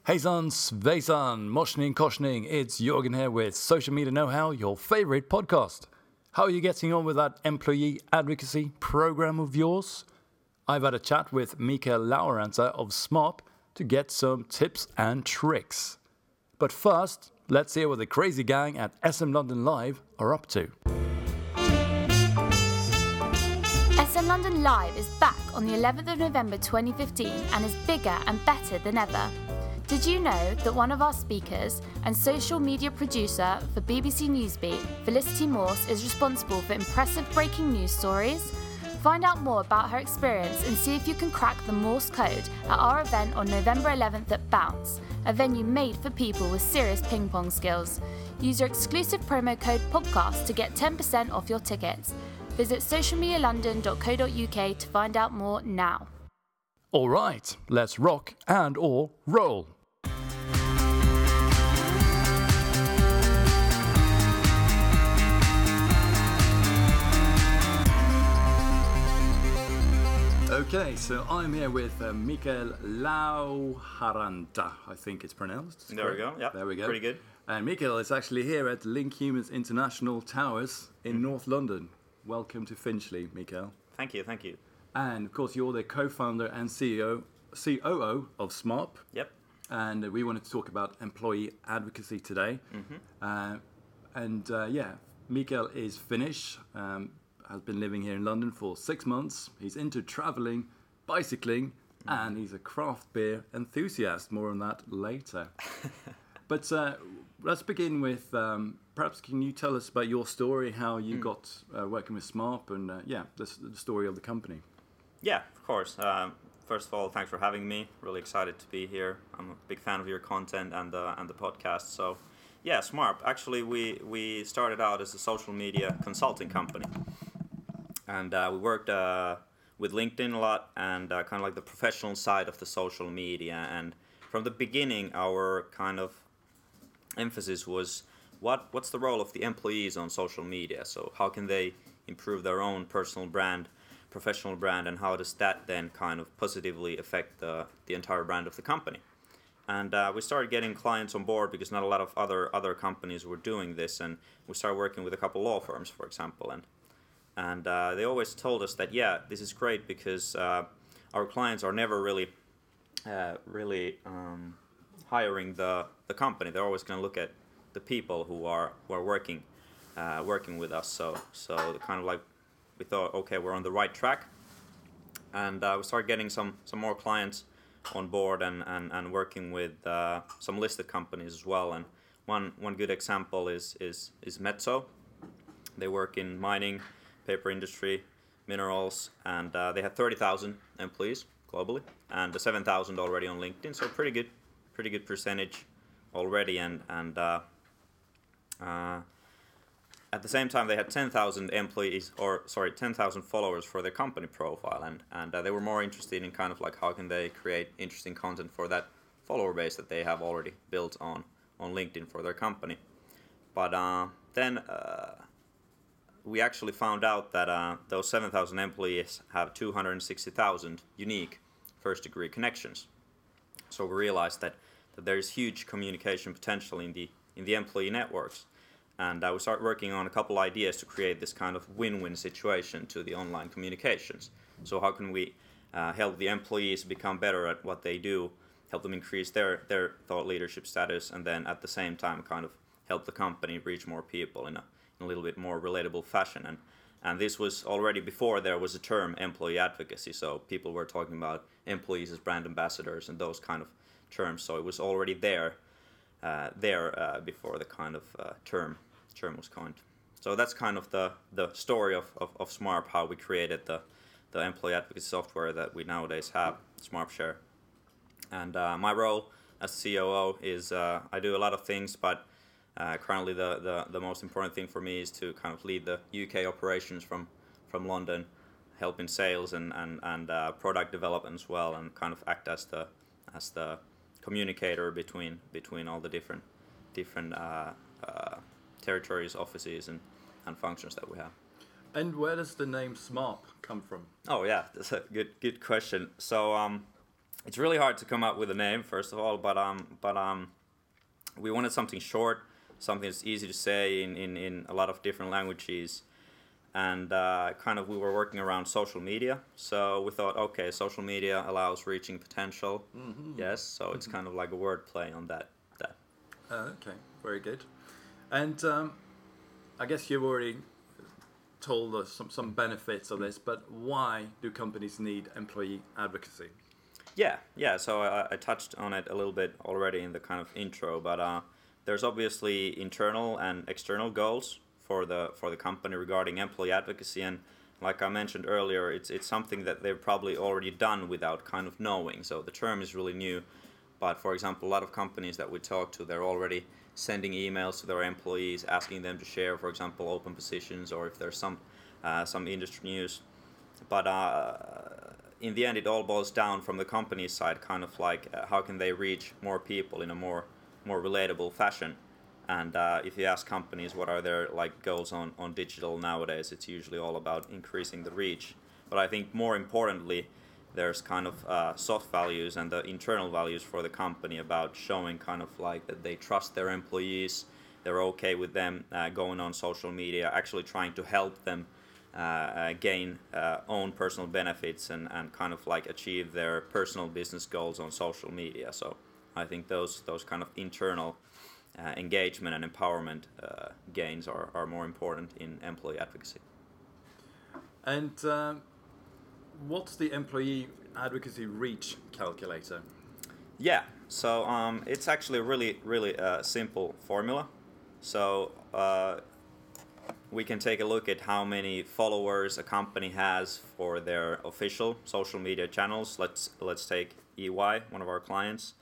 Hejsan svejsan, moshning koshning, it's Jorgen here with Social Media Know-How, your favorite podcast. How are you getting on with that employee advocacy program of yours? I've had a chat with Mikael Laurenta of SMARP to get some tips and tricks. But first, let's hear what the crazy gang at SM London Live are up to. SM London Live is back on the 11th of November 2015 and is bigger and better than ever. Did you know that one of our speakers and social media producer for BBC Newsbeat, Felicity Morse, is responsible for impressive breaking news stories? Find out more about her experience and see if you can crack the Morse code at our event on November 11th at Bounce, a venue made for people with serious ping pong skills. Use your exclusive promo code PODCAST to get 10% off your tickets. Visit socialmedialondon.co.uk to find out more now. All right, let's rock and or roll. Okay, so I'm here with Mikael Laurenta, I think it's pronounced. There we go, yeah. There we go. Pretty good. And Mikael is actually here at Link Humans International Towers in North London. Welcome to Finchley, Mikael. Thank you. And of course, you're the co-founder and COO of SMARP. Yep. And we wanted to talk about employee advocacy today. Mikael is Finnish, has been living here in London for 6 months. He's into traveling, bicycling, and he's a craft beer enthusiast. More on that later. But let's begin with, perhaps can you tell us about your story, how you got working with SMARP, and the story of the company. Yeah, of course. First of all, thanks for having me. Really excited to be here. I'm a big fan of your content and the podcast. So, yeah, SMARP. Actually, we started out as a social media consulting company, and we worked with LinkedIn a lot and kind of like the professional side of the social media. And from the beginning, our kind of emphasis was what's the role of the employees on social media? So how can they improve their own personal brand, professional brand, and how does that then kind of positively affect the entire brand of the company? And we started getting clients on board because not a lot of other companies were doing this, and we started working with a couple law firms, for example, and they always told us that this is great because our clients are never really hiring the company. They're always going to look at the people who are working with us. So kind of like we thought, okay, we're on the right track, and we started getting some more clients on board and working with some listed companies as well. And one good example is Metso. They work in mining, paper industry, minerals, and they have 30,000 employees globally, and 7,000 already on LinkedIn. So pretty good percentage already, and at the same time they had 10,000 followers for their company profile, and they were more interested in kind of like how can they create interesting content for that follower base that they have already built on LinkedIn for their company. But then we actually found out that those 7,000 employees have 260,000 unique first-degree connections. So we realized that there is huge communication potential in the employee networks, and we started working on a couple ideas to create this kind of win-win situation to the online communications. So how can we help the employees become better at what they do, help them increase their thought leadership status, and then at the same time kind of help the company reach more people in a little bit more relatable fashion. And this was already before there was a term employee advocacy, so people were talking about employees as brand ambassadors and those kind of terms. So it was already there before the kind of term was coined. So that's kind of the story of SMARP, how we created the employee advocacy software that we nowadays have, SMARPshare. And my role as COO is I do a lot of things, but currently the most important thing for me is to kind of lead the UK operations from London, help in sales and product development as well, and kind of act as the communicator between all the different territories, offices, and functions that we have. And where does the name SMARP come from? Oh yeah, that's a good question. So it's really hard to come up with a name, first of all, but we wanted something short, something that's easy to say in a lot of different languages. And kind of we were working around social media, so we thought, okay, social media allows reaching potential. Yes, so it's kind of like a word play on that. Okay, very good. And I guess you've already told us some benefits of this, but why do companies need employee advocacy? Yeah. So I touched on it a little bit already in the kind of intro, but there's obviously internal and external goals for the company regarding employee advocacy, and like I mentioned earlier, it's something that they've probably already done without kind of knowing. So the term is really new, but for example, a lot of companies that we talk to, they're already sending emails to their employees asking them to share, for example, open positions or if there's some industry news. But in the end, it all boils down from the company's side, kind of like how can they reach more people in a more relatable fashion. And if you ask companies what are their like goals on digital nowadays, it's usually all about increasing the reach. But I think more importantly, there's kind of soft values and the internal values for the company about showing kind of like that they trust their employees, they're okay with them going on social media, actually trying to help them gain own personal benefits and kind of like achieve their personal business goals on social media. So I think those kind of internal engagement and empowerment gains are more important in employee advocacy. And what's the employee advocacy reach calculator? Yeah, so it's actually a really simple formula. So we can take a look at how many followers a company has for their official social media channels. Let's take EY, one of our clients.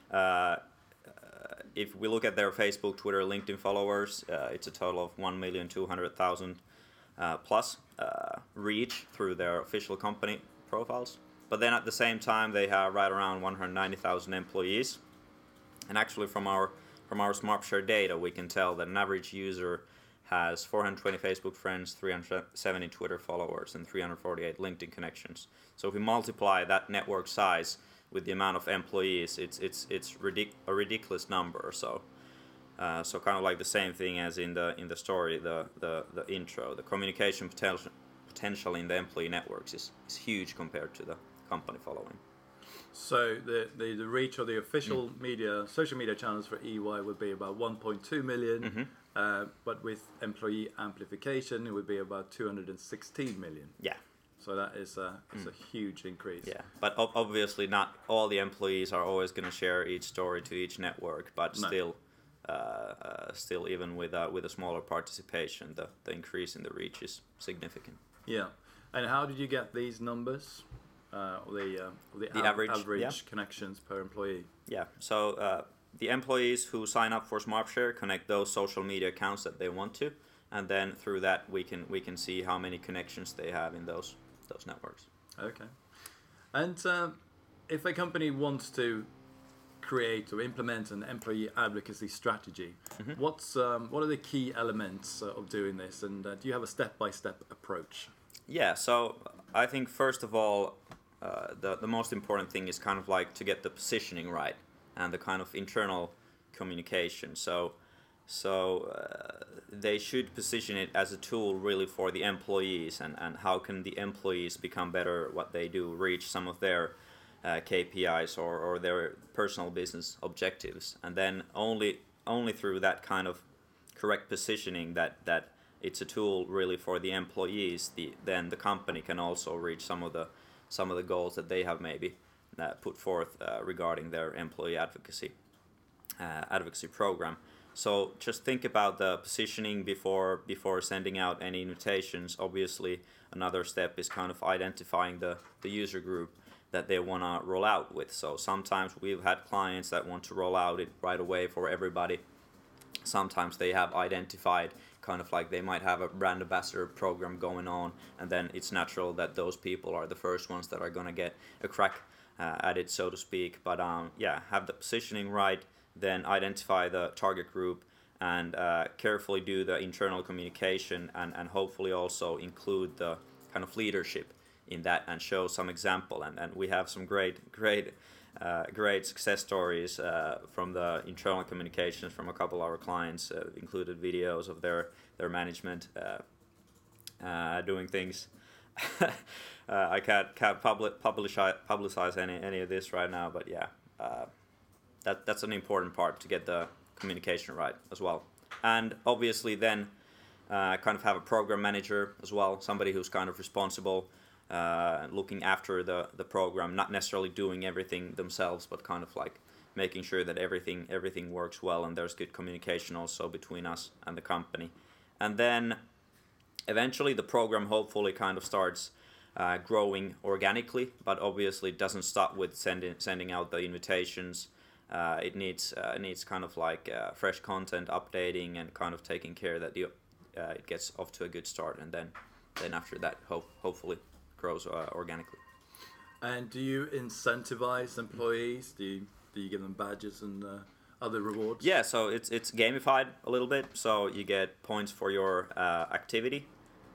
If we look at their Facebook, Twitter, LinkedIn followers, it's a total of 1,200,000 plus reach through their official company profiles. But then at the same time, they have right around 190,000 employees. And actually, from our SmartShare data, we can tell that an average user has 420 Facebook friends, 370 Twitter followers, and 348 LinkedIn connections. So if we multiply that network size with the amount of employees, it's a ridiculous number or so. So kind of like the same thing as in the story, the intro. The communication potential in the employee networks is huge compared to the company following. So the reach of the official media, social media channels for EY would be about 1.2 million, but with employee amplification, it would be about 216 million. Yeah. So that is a huge increase. Yeah, but obviously not all the employees are always going to share each story to each network, but No. still even with a smaller participation, the increase in the reach is significant. Yeah. And how did you get these numbers? The average connections per employee. Yeah, so the employees who sign up for SmartShare connect those social media accounts that they want to, and then through that we can see how many connections they have in those networks. Okay. And if a company wants to create or implement an employee advocacy strategy, what are the key elements of doing this, and do you have a step-by-step approach? Yeah, so I think first of all, the most important thing is kind of like to get the positioning right and the kind of internal communication. So they should position it as a tool really for the employees, and how can the employees become better at what they do, reach some of their KPIs or their personal business objectives, and then only through that kind of correct positioning that it's a tool really for the employees, then the company can also reach some of the goals that they have maybe put forth regarding their employee advocacy program. So just think about the positioning before sending out any invitations. Obviously, another step is kind of identifying the user group that they want to roll out with. So sometimes we've had clients that want to roll out it right away for everybody. Sometimes they have identified kind of like they might have a brand ambassador program going on, and then it's natural that those people are the first ones that are going to get a crack at it, so to speak. But have the positioning right, then identify the target group, and carefully do the internal communication, and hopefully also include the kind of leadership in that and show some example. And we have some great great success stories from the internal communications from a couple of our clients, included videos of their management doing things. I can't publicize any of this right now, but yeah, that's an important part to get the communication right as well. And obviously then kind of have a program manager as well, somebody who's kind of responsible, looking after the program, not necessarily doing everything themselves, but kind of like making sure that everything works well and there's good communication also between us and the company. And then eventually the program hopefully kind of starts growing organically, but obviously it doesn't stop with sending out the invitations. It needs kind of like fresh content, updating, and kind of taking care that it gets off to a good start, and then after that hopefully grows organically. And do you incentivize employees? Do you give them badges and other rewards? Yeah, so it's gamified a little bit. So you get points for your activity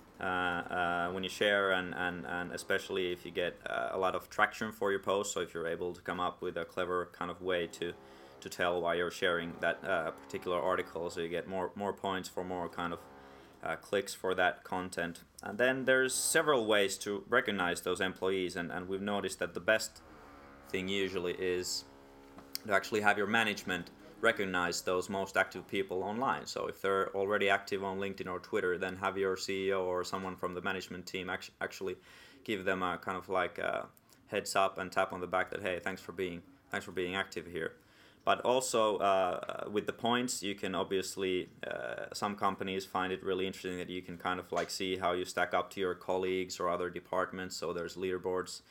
when you share, and especially if you get a lot of traction for your post. So if you're able to come up with a clever kind of way to tell why you're sharing that particular article, so you get more points for more kind of clicks for that content. And then there's several ways to recognize those employees, and we've noticed that the best thing usually is to actually have your management recognize those most active people online. So if they're already active on LinkedIn or Twitter, then have your CEO or someone from the management team actually give them a kind of like a heads up and tap on the back that, hey, thanks for being active here. But also with the points, you can obviously, some companies find it really interesting that you can kind of like see how you stack up to your colleagues or other departments. So there's leaderboards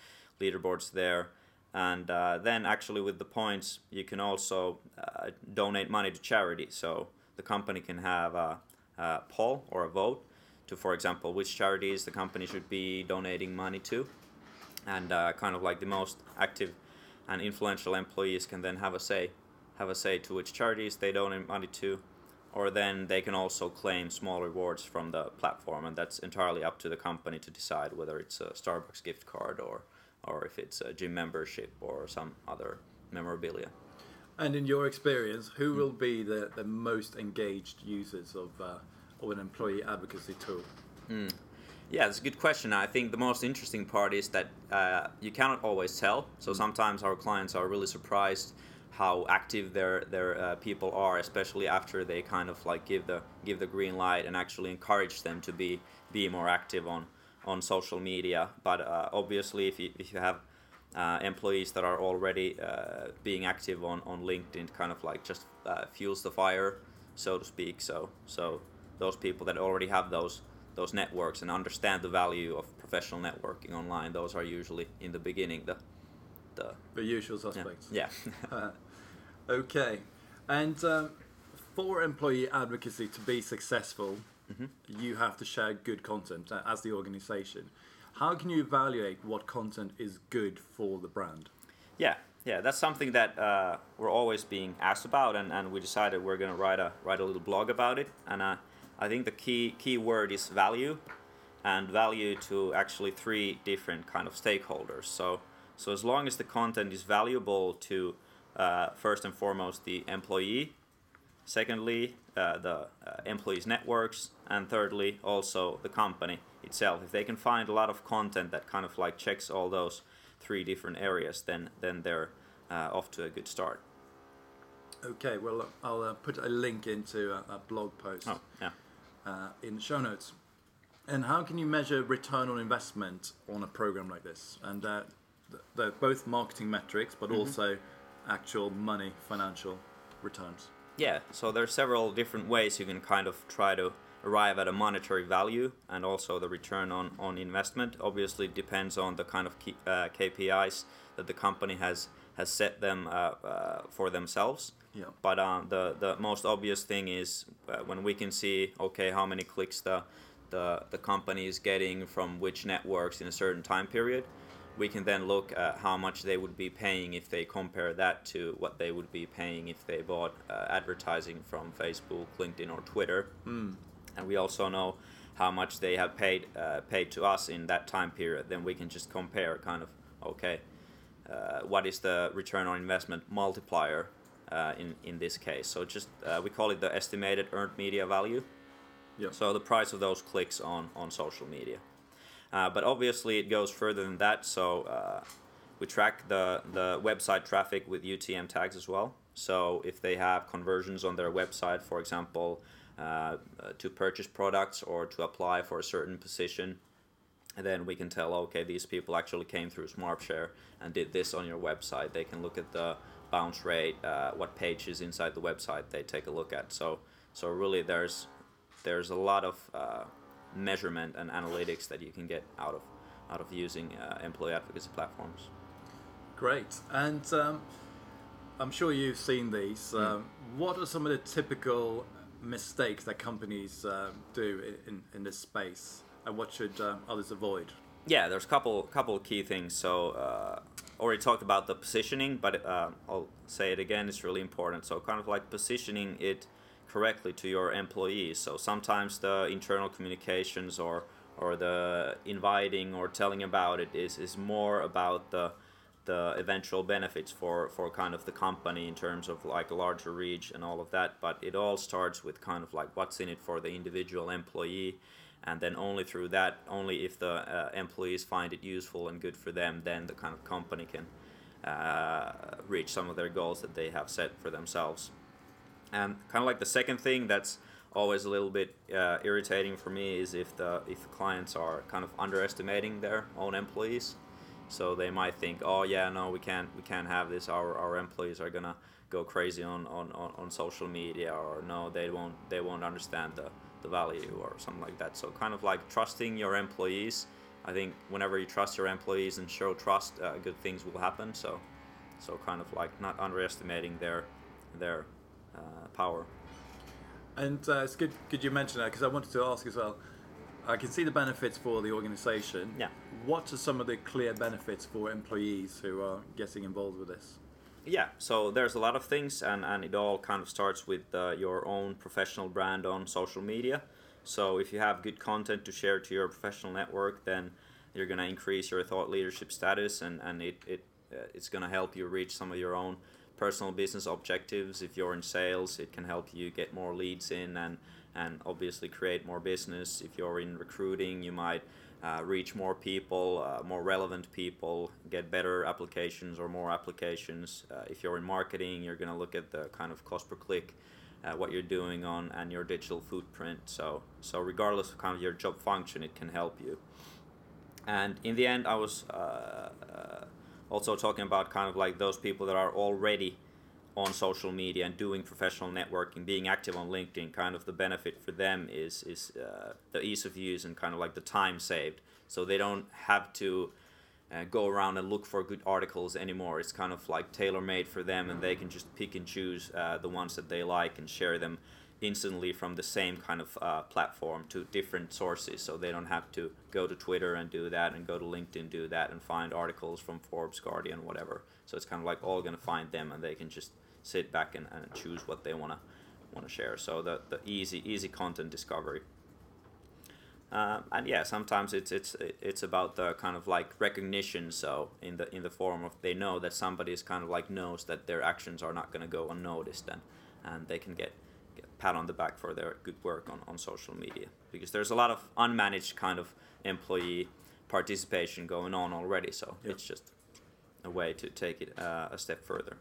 there. And then actually with the points, you can also donate money to charity. So the company can have a poll or a vote to, for example, which charities the company should be donating money to. And kind of like the most active and influential employees can then have a say to which charities they donate money to, or then they can also claim small rewards from the platform, and that's entirely up to the company to decide whether it's a Starbucks gift card or if it's a gym membership or some other memorabilia. And in your experience, who will be the most engaged users of an employee advocacy tool? Yeah, that's a good question. I think the most interesting part is that you cannot always tell. So sometimes our clients are really surprised how active their people are, especially after they kind of like give the green light and actually encourage them to be more active on social media. But obviously, if you have employees that are already being active on LinkedIn, kind of like just fuels the fire, so to speak. So those people that already have those networks and understand the value of professional networking online, those are usually in the beginning the usual suspects. Yeah. Okay. And for employee advocacy to be successful, you have to share good content as the organization. How can you evaluate what content is good for the brand? Yeah, that's something that we're always being asked about, and we decided we're going to write a little blog about it. And I think the key word is value, and value to actually 3 different kind of stakeholders. So as long as the content is valuable to first and foremost the employee, secondly the employees' networks, and thirdly also the company itself. If they can find a lot of content that kind of like checks all those 3 different areas, then they're off to a good start. Okay, well, I'll put a link into a blog post in the show notes. And how can you measure return on investment on a program like this? And they're both marketing metrics, but also actual money, financial returns. Yeah, so there's several different ways you can kind of try to arrive at a monetary value and also the return on investment. Obviously, it depends on the kind of KPIs that the company has set them for themselves. Yeah. But the most obvious thing is when we can see, okay, how many clicks the company is getting from which networks in a certain time period. We can then look at how much they would be paying if they compare that to what they would be paying if they bought advertising from Facebook, LinkedIn, or Twitter. And we also know how much they have paid to us in that time period. Then we can just compare kind of, okay, what is the return on investment multiplier in this case. So just we call it the estimated earned media value. Yep. So the price of those clicks on social media. But obviously it goes further than that. So we track the website traffic with UTM tags as well. So if they have conversions on their website, for example, to purchase products or to apply for a certain position, and then we can tell, okay, these people actually came through SmartShare and did this on your website. They can look at the bounce rate, what pages inside the website they take a look at. So really there's a lot of measurement and analytics that you can get out of using employee advocacy platforms. Great. And I'm sure you've seen these. What are some of the typical mistakes that companies do in this space, and what should others avoid? Yeah, there's a couple of key things. So already talked about the positioning, but I'll say it again, it's really important. So kind of like positioning it correctly to your employees. So sometimes the internal communications or the inviting or telling about it is more about the eventual benefits for kind of the company in terms of like a larger reach and all of that, but it all starts with kind of like what's in it for the individual employee, and then only through that, only if the employees find it useful and good for them, then the kind of company can reach some of their goals that they have set for themselves. And kind of like the second thing that's always a little bit irritating for me is if the clients are kind of underestimating their own employees. So they might think, oh yeah, no, we can't have this. Our employees are gonna go crazy on social media, or no, they won't understand the value or something like that. So kind of like trusting your employees. I think whenever you trust your employees and show trust, good things will happen. So kind of like not underestimating their power. And it's good you mentioned that, because I wanted to ask as well. I can see the benefits for the organization. Yeah. What are some of the clear benefits for employees who are getting involved with this? Yeah, so there's a lot of things, and it all kind of starts with your own professional brand on social media. So if you have good content to share to your professional network, then you're going to increase your thought leadership status, and it's going to help you reach some of your own personal business objectives. If you're in sales, it can help you get more leads in and obviously create more business. If you're in recruiting, you might reach more people, more relevant people, get better applications or more applications. If you're in marketing, you're going to look at the kind of cost per click, what you're doing on, and your digital footprint. So regardless of kind of your job function, it can help you. And in the end, I was also talking about kind of like those people that are already on social media and doing professional networking, being active on LinkedIn. Kind of the benefit for them is the ease of use and kind of like the time saved. So they don't have to go around and look for good articles anymore. It's kind of like tailor-made for them, and they can just pick and choose the ones that they like and share them instantly from the same kind of platform to different sources. So they don't have to go to Twitter and do that, and go to LinkedIn, do that, and find articles from Forbes, Guardian, whatever. So it's kind of like all going to find them, and they can just sit back and choose what they want to share. So the easy content discovery. And yeah, sometimes it's about the kind of like recognition. So in the form of, they know that somebody is kind of like knows that their actions are not going to go unnoticed, and they can get pat on the back for their good work on social media, because there's a lot of unmanaged kind of employee participation going on already. So Yep. It's just a way to take it a step further.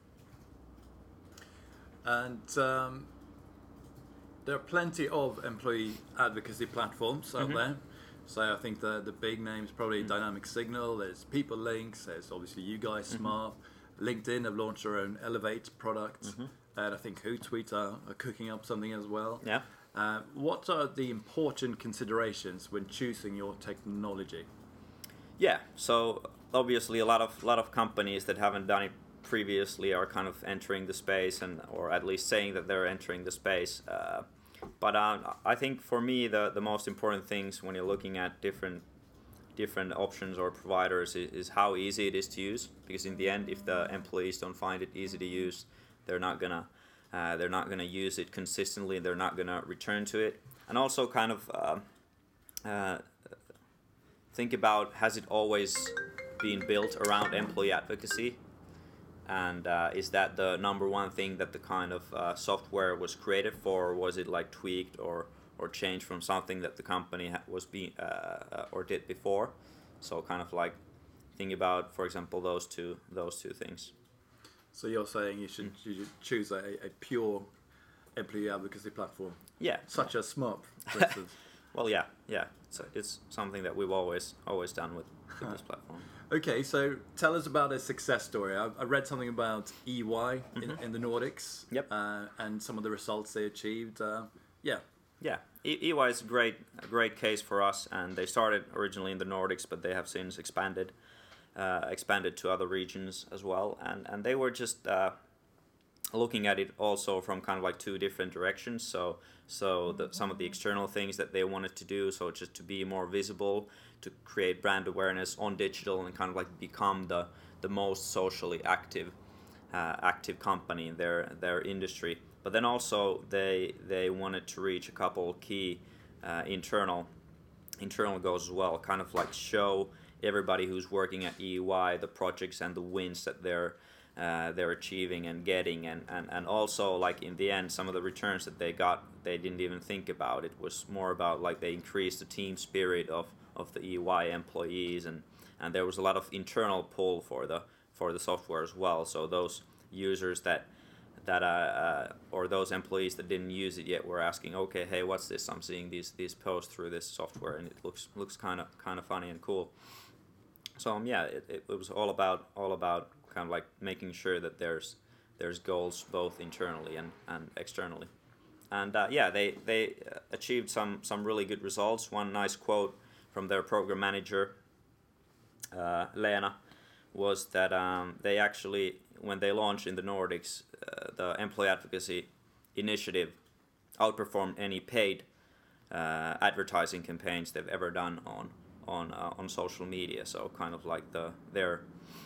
And there are plenty of employee advocacy platforms out there. So I think the big names, probably Dynamic Signal, there's People Links, there's obviously you guys, Smart. LinkedIn have launched their own Elevate product. And I think Hootsuite are cooking up something as well. Yeah. What are the important considerations when choosing your technology? Yeah, so obviously a lot of companies that haven't done it previously are kind of entering the space, or at least saying that they're entering the space. But I think for me the most important things when you're looking at different options or providers is how easy it is to use. Because in the end, if the employees don't find it easy to use, they're not gonna use it consistently. They're not gonna return to it. And also kind of think about, has it always being built around employee advocacy? And is that the number one thing that the kind of software was created for, or was it like tweaked or changed from something that the company was being or did before? So kind of like think about, for example, those two things. So you're saying you should choose a pure employee advocacy platform? Yeah. Such as Smurp, for instance. Well, yeah. So it's something that we've always done with this platform. Okay, so tell us about a success story. I read something about EY in the Nordics. Yep. And some of the results they achieved. Yeah. Yeah, EY is a great case for us, and they started originally in the Nordics, but they have since expanded to other regions as well, and they were just looking at it also from kind of like two different directions. So some of the external things that they wanted to do, so just to be more visible, to create brand awareness on digital, and kind of like become the most socially active company in their industry. But then also they wanted to reach a couple key internal goals as well, kind of like show everybody who's working at EY the projects and the wins that they're achieving and getting, and also like in the end some of the returns that they got, they didn't even think about. It was more about like they increased the team spirit of the EY employees, and there was a lot of internal pull for the software as well. So those users that or those employees that didn't use it yet were asking, okay, hey, what's this? I'm seeing these posts through this software, and it looks kind of funny and cool. So yeah, it was all about kind of like making sure that there's goals both internally and externally. And yeah, they achieved some really good results. One nice quote from their program manager, Lena, was that they actually, when they launched in the Nordics, the employee advocacy initiative outperformed any paid advertising campaigns they've ever done on social media. So kind of like their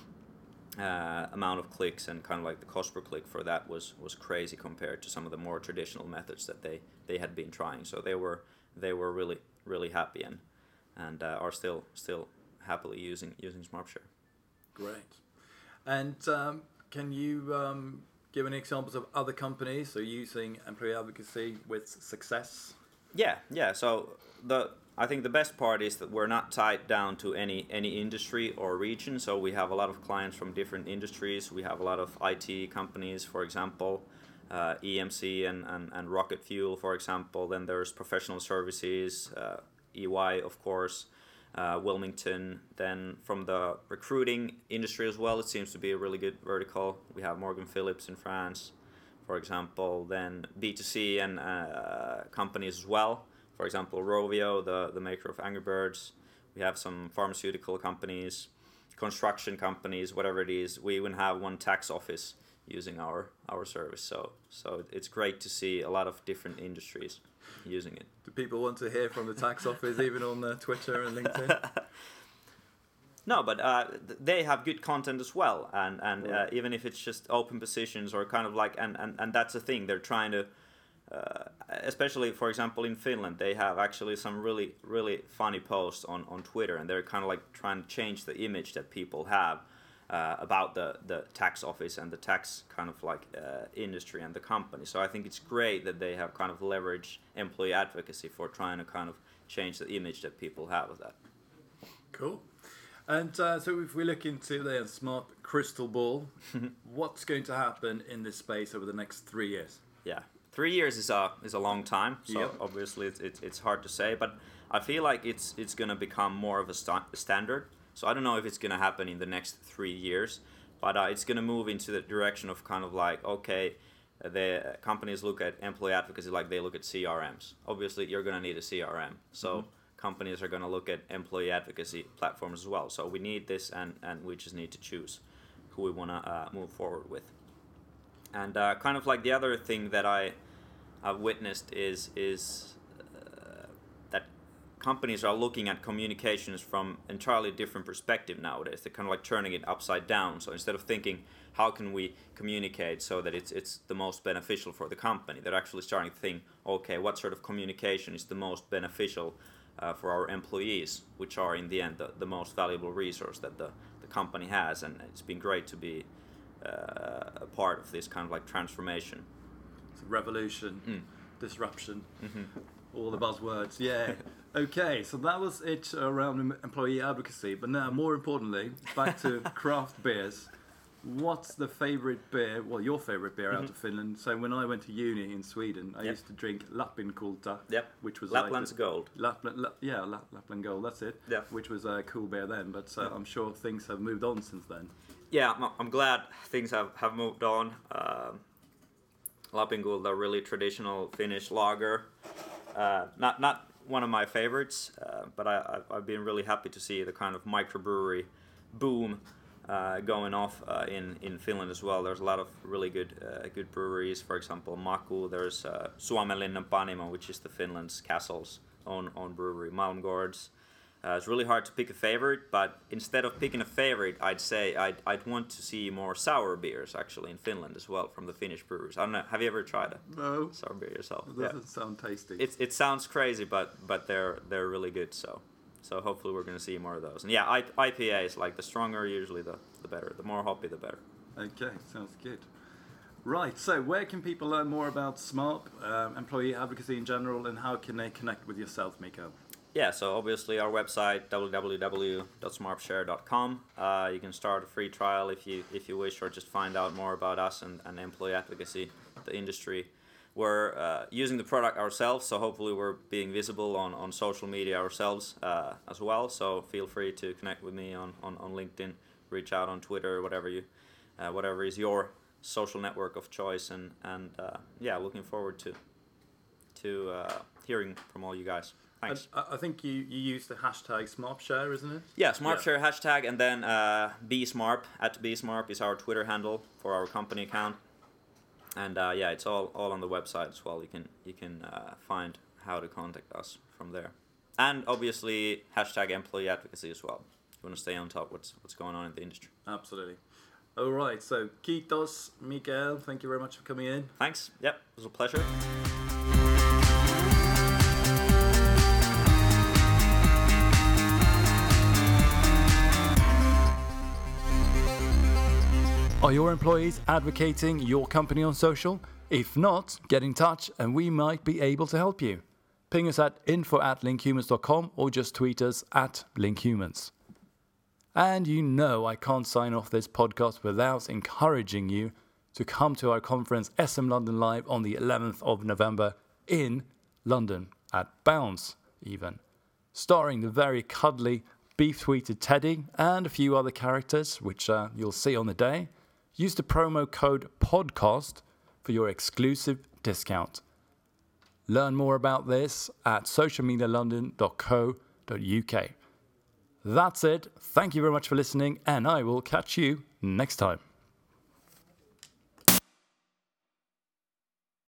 amount of clicks and kind of like the cost per click for that was crazy compared to some of the more traditional methods that they had been trying. So they were really happy and are still happily using SmartShare. Great. And can you give any examples of other companies who are using employee advocacy with success? Yeah. So I think the best part is that we're not tied down to any industry or region. So we have a lot of clients from different industries. We have a lot of IT companies, for example, EMC and Rocket Fuel, for example. Then there's professional services, EY, of course, Wilmington. Then from the recruiting industry as well, it seems to be a really good vertical. We have Morgan Phillips in France, for example. Then B2C and companies as well. For example, Rovio, the maker of Angry Birds. We have some pharmaceutical companies, construction companies, whatever it is. We even have one tax office using our service. So it's great to see a lot of different industries using it. Do people want to hear from the tax office even on Twitter and LinkedIn? No, but they have good content as well, and even if it's just open positions or kind of like, and that's the thing, they're trying to, especially for example in Finland, they have actually some really funny posts on Twitter, and they're kind of like trying to change the image that people have about the tax office and the tax kind of like industry and the company. So I think it's great that they have kind of leveraged employee advocacy for trying to kind of change the image that people have of that. Cool. And so if we look into the smart crystal ball, what's going to happen in this space over the next 3 years? Yeah, 3 years is a long time, so Yep. obviously it's hard to say, but I feel like it's going to become more of a standard. So I don't know if it's going to happen in the next 3 years, but it's going to move into the direction of kind of like, okay, the companies look at employee advocacy like they look at CRMs. Obviously, you're going to need a CRM. So companies are going to look at employee advocacy platforms as well. So we need this, and we just need to choose who we want to move forward with. And kind of like the other thing that I've witnessed is that companies are looking at communications from entirely different perspective nowadays. They're kind of like turning it upside down. So instead of thinking, how can we communicate so that it's the most beneficial for the company, they're actually starting to think, okay, what sort of communication is the most beneficial for our employees, which are in the end the most valuable resource that the company has, and it's been great to be a part of this kind of like transformation. It's a revolution, disruption, all the buzzwords. Yeah. Okay, so that was it around employee advocacy. But now, more importantly, back to craft beers. What's the favourite beer? Well, your favourite beer out of Finland. So when I went to uni in Sweden, I used to drink Lappinkulta, which was Lapland's Gold. Lapland Gold. That's it. Yeah. Which was a cool beer then, but I'm sure things have moved on since then. Yeah, I'm glad things have moved on. Lappinkulta, a really traditional Finnish lager. Not one of my favorites, but I've been really happy to see the kind of microbrewery boom going off in Finland as well. There's a lot of really good breweries. For example, Maku. There's Suomenlinnan Panimo, which is the Finland's Castle's own brewery. Malmgårds. It's really hard to pick a favorite, but instead of picking a favorite, I'd say I'd want to see more sour beers actually in Finland as well from the Finnish brewers. I don't know. Have you ever tried a sour beer yourself? It doesn't sound tasty. It sounds crazy, but they're really good. So hopefully we're going to see more of those. And yeah, IPAs, like the stronger usually the better. The more hoppy the better. Okay, sounds good. Right, so where can people learn more about SMARP, employee advocacy in general, and how can they connect with yourself, Mikael? Yeah, so obviously our website, www.smarpshare.com. You can start a free trial if you wish, or just find out more about us and employee advocacy, the industry. We're using the product ourselves, so hopefully we're being visible on social media ourselves as well. So feel free to connect with me on LinkedIn, reach out on Twitter, whatever is your social network of choice, and looking forward to hearing from all you guys. Thanks. I think you use the hashtag SmarpShare, isn't it? Yeah, SmarpShare hashtag, and then @BSmarp is our Twitter handle for our company account. And it's all on the website as well. You can find how to contact us from there. And obviously hashtag employee advocacy as well. You want to stay on top what's going on in the industry. Absolutely. All right, so Kiitos, Mikael. Thank you very much for coming in. Thanks. Yep, it was a pleasure. Are your employees advocating your company on social? If not, get in touch and we might be able to help you. Ping us at info@linkhumans.com or just tweet us @linkhumans. And you know I can't sign off this podcast without encouraging you to come to our conference SM London Live on the 11th of November in London, at Bounce even, starring the very cuddly beef-tweeted Teddy and a few other characters, which you'll see on the day. Use the promo code PODCAST for your exclusive discount. Learn more about this at socialmedialondon.co.uk. That's it. Thank you very much for listening, and I will catch you next time.